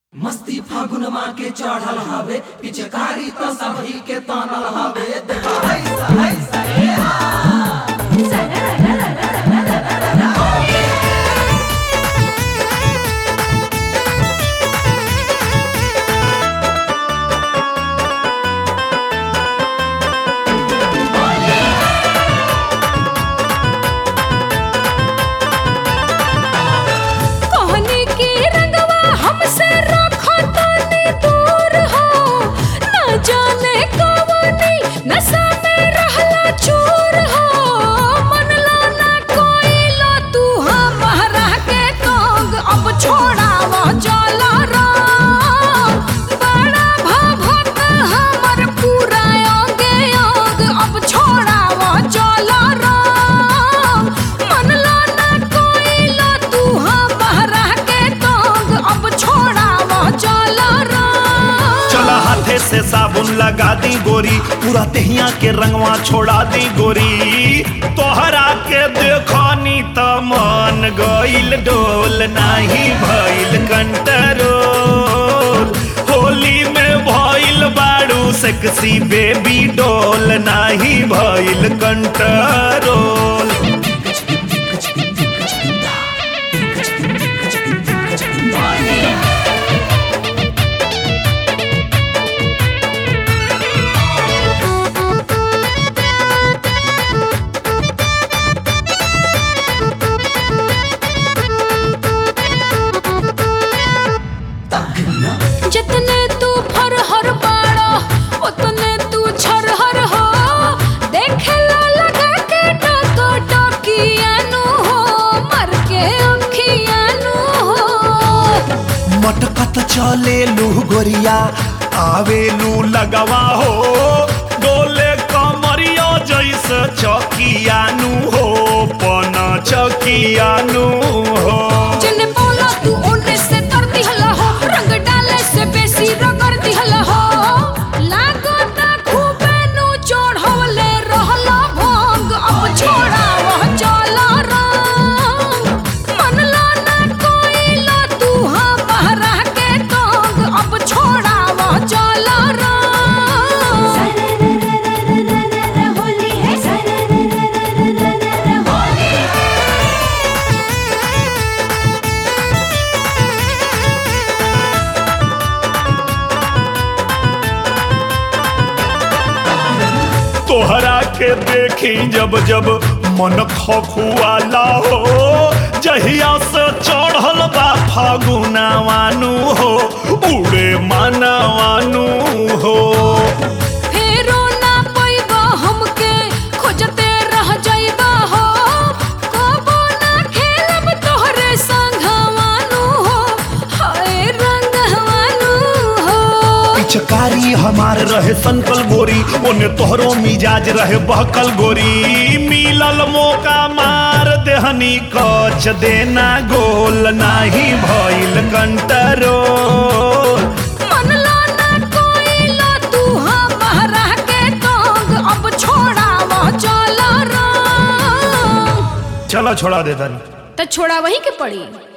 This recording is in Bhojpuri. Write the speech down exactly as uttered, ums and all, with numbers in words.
मस्ती फागुन माँ के चढ़ल हवे पिचकारी तो सभी के तानल हवे देखा ऐसा ऐसा हे से साबुन लगा दी गोरी पूरा तेहिया के रंगवा छोड़ा दी गोरी तोहरा के देखनी त मन गइल डोल नाही भइल कंट्रोल होली में भइल बाड़ू सेक्सी बेबी डोल नाही भइल कंट्रोल। जितने तू फरहर बाड़ा उतने तू छरहर हो देखेला लगा के टको टकियानु हो मर के अंखियानु हो मटकत चले लू गोरिया आवे लू लगवा हो डोले कमरिया जैसे चकियानु हो पना चकियानु हो जिने बोला तू ओने से कर दिहला हो रंग डाले से बेसी रगड़ दिहला हो लागो ता खूबे नु चढ़वले रहला भंग अब छोड़ावा चला रंग मनला ना कोइला तू हमारा के तंग अब छोड़ावा चला रंग होली है होली तोहरा के देखी जब जब मन खखुआला हो जहिया से चढ़ल बा फागुनावानु हो उड़े मानवानु हो फेरो ना पैबा हमके खोजते रह जाइबा हो कबो ना खेलब तोहरे संगवानु हो हाय रंगवानु हो पिचकारी हमार रहे संकल गोरी ओने तोहरो मिजाज रहे बहकल गोरी मिलल मौका मार देहनी कच देना गोल नाही भइल कंट्रोल मनला ना कोइला तू हमारा के तंग अब छोड़ावा चला रंग चलो छोड़ा दे तनी त छोड़ा वही के पड़ी।